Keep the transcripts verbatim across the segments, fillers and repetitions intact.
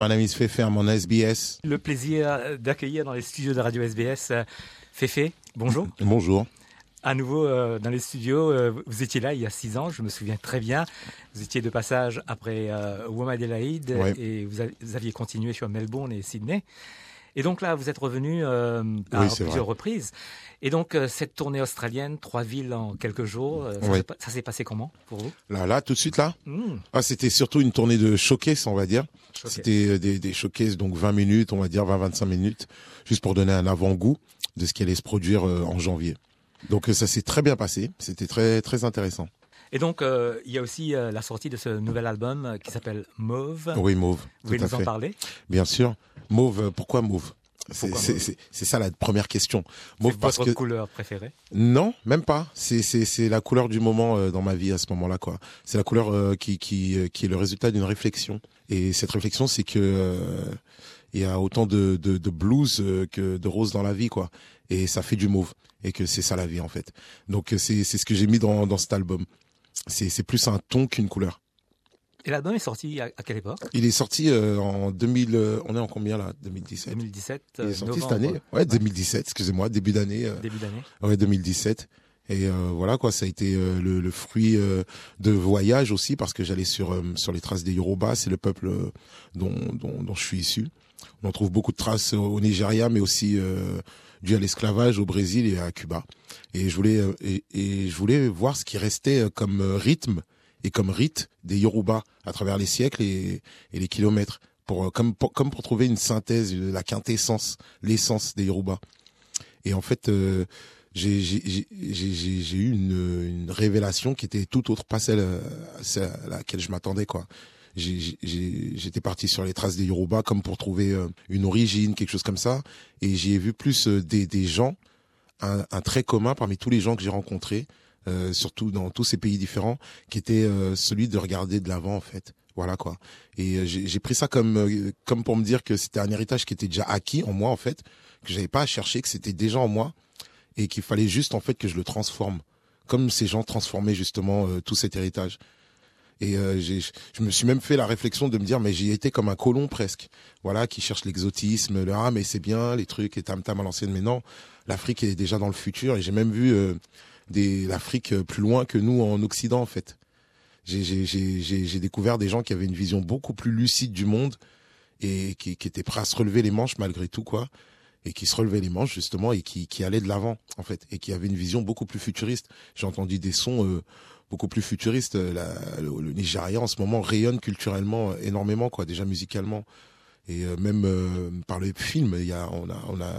My name is Fefe, I'm on S B S. Le plaisir d'accueillir dans les studios de Radio S B S Fefe. Bonjour. Bonjour. À nouveau euh, dans les studios, euh, vous étiez là il y a six ans, je me souviens très bien. Vous étiez de passage après euh, Woma Adelaide ouais. et vous, a, vous aviez continué sur Melbourne et Sydney. Et donc là, vous êtes revenu euh, à oui, plusieurs vrai. reprises. Et donc, euh, cette tournée australienne, trois villes en quelques jours, euh, ça, oui. ça s'est passé comment pour vous? Là, là, tout de suite, là mm. ah, c'était surtout une tournée de showcase, on va dire. Showcase. C'était des, des showcases, donc vingt minutes, on va dire vingt à vingt-cinq minutes, juste pour donner un avant-goût de ce qui allait se produire euh, en janvier. Donc, euh, ça s'est très bien passé. C'était très, très intéressant. Et donc, euh, il y a aussi euh, la sortie de ce nouvel album euh, qui s'appelle Mauve. Oui, Mauve. Vous pouvez tout à nous fait. en parler? Bien sûr. Mauve, pourquoi Mauve? C'est, c'est, c'est, c'est ça la première question. Mauve, c'est parce votre que... couleur préférée? Non, même pas. C'est, c'est, c'est la couleur du moment euh, dans ma vie à ce moment-là, quoi. C'est la couleur euh, qui, qui, euh, qui est le résultat d'une réflexion. Et cette réflexion, c'est que euh, il y a autant de, de, de blues euh, que de roses dans la vie, quoi. Et ça fait du mauve. Et que c'est ça la vie, en fait. Donc c'est, c'est ce que j'ai mis dans, dans cet album. C'est, c'est plus un ton qu'une couleur. Et l'album est sorti à, à quelle époque? Il est sorti euh, en deux mille. Euh, on est en combien là? deux mille dix-sept. deux mille dix-sept. Il est sorti novembre. cette année. Ouais, deux mille dix-sept. Excusez-moi, début d'année. Euh, début d'année. Ouais, deux mille dix-sept. Et euh, voilà quoi, ça a été euh, le, le fruit euh, de voyage aussi parce que j'allais sur euh, sur les traces des Yoruba. C'est le peuple euh, dont, dont dont je suis issu. On en trouve beaucoup de traces au Nigeria, mais aussi euh, dû à l'esclavage au Brésil et à Cuba. Et je voulais euh, et, et je voulais voir ce qui restait comme rythme et comme rite des Yoruba à travers les siècles et, et les kilomètres, pour comme pour, comme pour trouver une synthèse, la quintessence, l'essence des Yoruba. Et en fait, euh, j'ai, j'ai, j'ai, j'ai, j'ai eu une, une révélation qui était tout autre, pas celle, celle à laquelle je m'attendais, quoi. J'ai, j'ai, j'étais parti sur les traces des Yoruba comme pour trouver une origine, quelque chose comme ça, et j'y ai vu plus des, des gens, un, un trait commun parmi tous les gens que j'ai rencontrés. Euh, surtout dans tous ces pays différents, qui était euh, celui de regarder de l'avant en fait. Voilà quoi. Et euh, j'ai, j'ai pris ça comme euh, comme pour me dire que c'était un héritage qui était déjà acquis en moi en fait, que j'avais pas à chercher, que c'était déjà en moi et qu'il fallait juste en fait que je le transforme, comme ces gens transformaient justement euh, tout cet héritage. Et euh, j'ai, je me suis même fait la réflexion de me dire mais j'y étais comme un colon presque, voilà, qui cherche l'exotisme, le ah mais c'est bien les trucs et tam tam à l'ancienne, mais non, l'Afrique est déjà dans le futur et j'ai même vu euh, Des, l'Afrique plus loin que nous en Occident en fait. J'ai, j'ai, j'ai, j'ai découvert des gens qui avaient une vision beaucoup plus lucide du monde et qui, qui étaient prêts à se relever les manches malgré tout quoi, et qui se relevaient les manches justement et qui, qui allaient de l'avant en fait et qui avaient une vision beaucoup plus futuriste. J'ai entendu des sons euh, beaucoup plus futuristes. La, le, le Nigeria en ce moment rayonne culturellement énormément quoi, déjà musicalement et euh, même euh, par les films. Il y a on a on a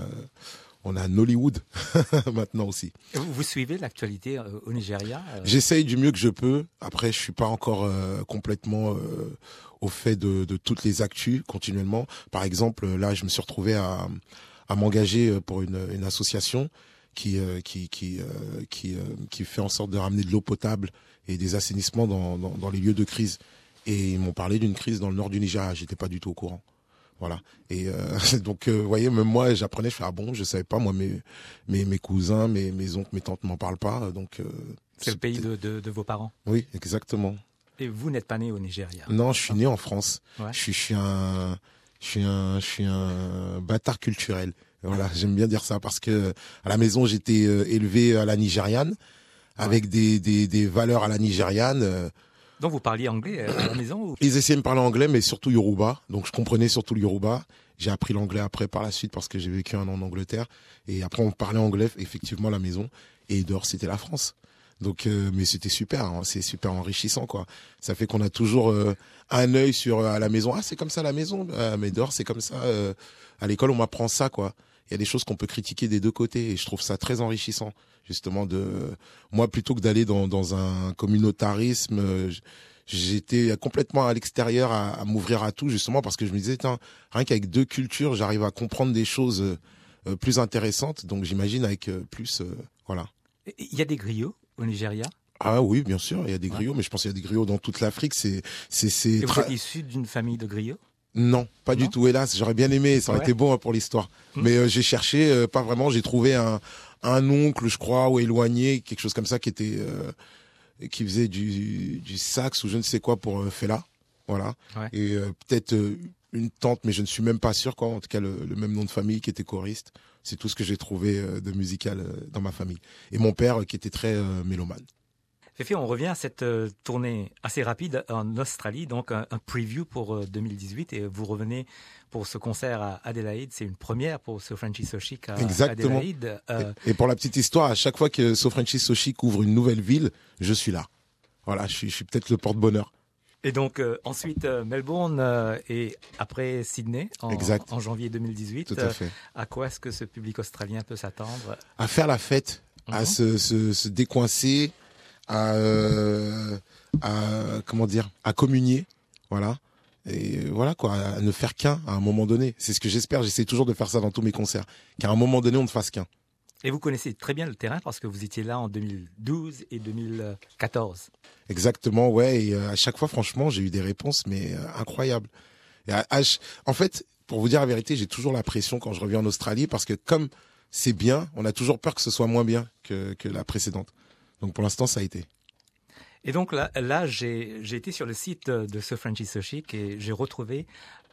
On a Nollywood maintenant aussi. Vous, vous suivez l'actualité euh, au Nigeria euh... J'essaye du mieux que je peux. Après, je suis pas encore euh, complètement euh, au fait de, de toutes les actus continuellement. Par exemple, là, je me suis retrouvé à, à m'engager pour une, une association qui euh, qui qui euh, qui euh, qui fait en sorte de ramener de l'eau potable et des assainissements dans, dans, dans les lieux de crise. Et ils m'ont parlé d'une crise dans le nord du Nigeria. J'étais pas du tout au courant. Voilà. Et euh, donc, vous euh, voyez, même moi, j'apprenais, je fais ah bon, je savais pas, moi, mes mes mes cousins, mes mes oncles, mes tantes m'en parlent pas, donc. Euh, c'est le pays de, de de vos parents. Oui, exactement. Et vous n'êtes pas né au Nigeria? Non, je suis né en France. Ouais. Je suis je suis un je suis un je suis un bâtard culturel. Voilà, j'aime bien dire ça parce que à la maison j'étais euh, élevé à la nigériane, avec ouais. des des des valeurs à la nigériane. Euh, Donc vous parliez anglais à la maison ou... Ils essayaient de me parler anglais, mais surtout Yoruba. Donc je comprenais surtout le Yoruba. J'ai appris l'anglais après par la suite parce que j'ai vécu un an en Angleterre. Et après on parlait anglais effectivement à la maison. Et dehors c'était la France. Donc euh, mais c'était super, hein. C'est super enrichissant quoi. Ça fait qu'on a toujours euh, un œil sur euh, à la maison. Ah c'est comme ça à la maison, euh, mais dehors c'est comme ça. Euh, à l'école on m'apprend ça quoi. Il y a des choses qu'on peut critiquer des deux côtés et je trouve ça très enrichissant justement de moi plutôt que d'aller dans dans un communautarisme. Je, J'étais complètement à l'extérieur à, à m'ouvrir à tout justement parce que je me disais tiens, rien qu'avec deux cultures j'arrive à comprendre des choses euh, plus intéressantes, donc j'imagine avec euh, plus euh, voilà. Il y a des griots au Nigeria? Ah oui bien sûr il y a des ouais. griots, mais je pense qu'il y a des griots dans toute l'Afrique. C'est c'est c'est. Et vous êtes issu d'une famille de griots? Non, pas non. du tout, hélas. J'aurais bien aimé, ça aurait ouais. été bon hein, pour l'histoire. Mmh. Mais euh, j'ai cherché, euh, pas vraiment. J'ai trouvé un un oncle, je crois, ou éloigné, quelque chose comme ça, qui était euh, qui faisait du, du sax ou je ne sais quoi pour euh, Fela, voilà. Ouais. Et euh, peut-être euh, une tante, mais je ne suis même pas sûr, quoi. En tout cas, le, le même nom de famille qui était choriste. C'est tout ce que j'ai trouvé euh, de musical euh, dans ma famille. Et mon père euh, qui était très euh, mélomane. Féfé, on revient à cette euh, tournée assez rapide en Australie, donc un, un preview pour euh, deux mille dix-huit, et vous revenez pour ce concert à Adélaïde. C'est une première pour So Frenchy So Chic à Exactement. Adélaïde. Euh... Et, et pour la petite histoire, à chaque fois que So Frenchy So Chic ouvre une nouvelle ville, je suis là. Voilà, je suis, je suis peut-être le porte-bonheur. Et donc euh, ensuite euh, Melbourne euh, et après Sydney en, en janvier deux mille dix-huit. Tout à fait. Euh, à quoi est-ce que ce public australien peut s'attendre? À faire la fête, mm-hmm. à se, se, se décoincer, à, euh, à comment dire, à communier, voilà. Et voilà quoi, à ne faire qu'un à un moment donné. C'est ce que j'espère. J'essaie toujours de faire ça dans tous mes concerts, qu'à un moment donné on ne fasse qu'un. Et vous connaissez très bien le terrain parce que vous étiez là en deux mille douze et deux mille quatorze. Exactement, ouais. Et euh, à chaque fois, franchement, j'ai eu des réponses, mais euh, incroyables. Et à, à, en fait, pour vous dire la vérité, j'ai toujours la pression quand je reviens en Australie parce que comme c'est bien, on a toujours peur que ce soit moins bien que, que la précédente. Donc pour l'instant, ça a été. Et donc là, là j'ai, j'ai été sur le site de So Frenchy So Chic et j'ai retrouvé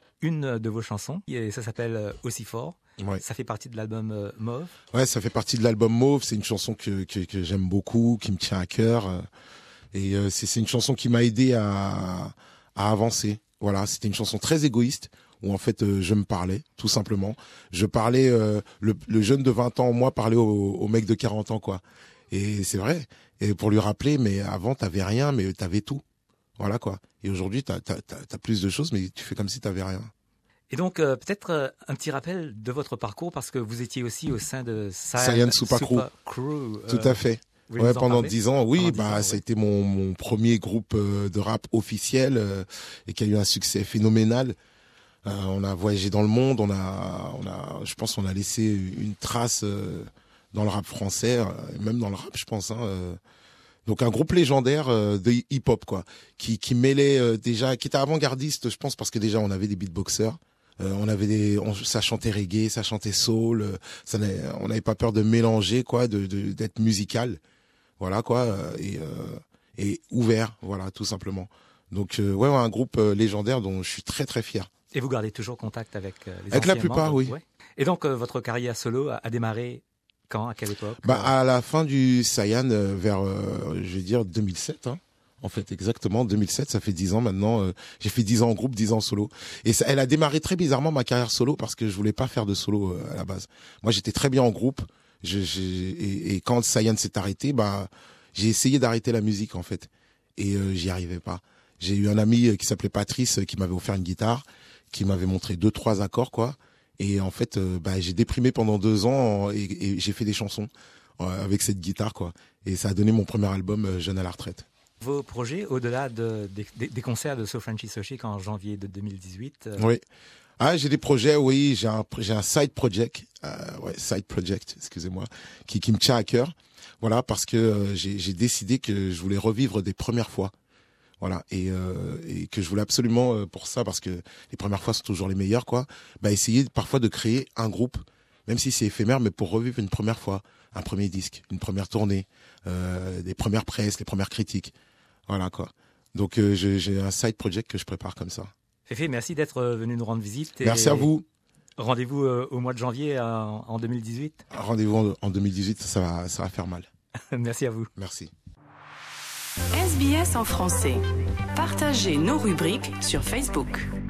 une de vos chansons. Et ça s'appelle Aussi Fort. Ouais. Ça fait partie de l'album euh, Mauve. Ouais, ça fait partie de l'album Mauve. C'est une chanson que, que, que j'aime beaucoup, qui me tient à cœur. Et euh, c'est, c'est une chanson qui m'a aidé à, à avancer. Voilà, c'était une chanson très égoïste où en fait euh, je me parlais, tout simplement. Je parlais, euh, le, le jeune de vingt ans, moi, parlait au, au mec de quarante ans, quoi. Et c'est vrai. Et pour lui rappeler, mais avant, t'avais rien, mais t'avais tout. Voilà, quoi. Et aujourd'hui, t'as, t'as, t'as, t'as plus de choses, mais tu fais comme si t'avais rien. Et donc, euh, peut-être euh, un petit rappel de votre parcours, parce que vous étiez aussi au sein de Saiyan Super Crew. Crew euh, Tout à fait. Ouais, pendant dix ans, oui, pendant bah, ça a été mon, mon premier groupe euh, de rap officiel euh, et qui a eu un succès phénoménal. Euh, on a voyagé dans le monde, on a, on a, je pense, on a laissé une trace euh, dans le rap français, euh, même dans le rap, je pense. Hein, euh. Donc un groupe légendaire euh, de hip-hop, quoi, qui, qui mêlait euh, déjà, qui était avant-gardiste, je pense, parce que déjà on avait des beatboxers. Euh, on avait des, on, ça chantait reggae, ça chantait soul, euh, ça on n'avait pas peur de mélanger, quoi, de, de d'être musical, voilà quoi, euh, et euh, et ouvert, voilà, tout simplement. Donc euh, ouais, ouais, un groupe euh, légendaire dont je suis très très fier. Et vous gardez toujours contact avec euh, les avec anciens la plupart, membres, oui. Ouais. Et donc euh, votre carrière solo a, a démarré quand, à quelle époque? Bah à la fin du Saiyan, euh, vers, euh, je vais dire deux mille sept. Hein. En fait, exactement, deux mille sept, ça fait dix ans maintenant. Euh, j'ai fait dix ans en groupe, dix ans en solo. Et ça, elle a démarré très bizarrement ma carrière solo parce que je voulais pas faire de solo euh, à la base. Moi, j'étais très bien en groupe. Je, j'ai, et, et quand Saiyan s'est arrêté, bah, j'ai essayé d'arrêter la musique en fait, et euh, j'y arrivais pas. J'ai eu un ami qui s'appelait Patrice qui m'avait offert une guitare, qui m'avait montré deux trois accords quoi. Et en fait, euh, bah, j'ai déprimé pendant deux ans et, et j'ai fait des chansons euh, avec cette guitare quoi. Et ça a donné mon premier album euh, Jeune à la retraite. Vos projets, au-delà de, des, des concerts de So Frenchy So Chic en janvier de deux mille dix-huit euh... Oui. Ah, j'ai des projets, oui. J'ai un, j'ai un side project, euh, ouais, side project, excusez-moi, qui, qui me tient à cœur. Voilà, parce que euh, j'ai, j'ai décidé que je voulais revivre des premières fois. Voilà, et, euh, et que je voulais absolument euh, pour ça, parce que les premières fois sont toujours les meilleures, quoi. Bah, essayer parfois de créer un groupe, même si c'est éphémère, mais pour revivre une première fois, un premier disque, une première tournée, euh, des premières presses, les premières critiques. Voilà quoi. Donc euh, j'ai, j'ai un side project que je prépare comme ça. Féfé, merci d'être venu nous rendre visite. Et merci à vous. Rendez-vous euh, au mois de janvier en, en deux mille dix-huit. Rendez-vous en, en deux mille dix-huit, ça va, ça va faire mal. Merci à vous. Merci. S B S en français. Partagez nos rubriques sur Facebook.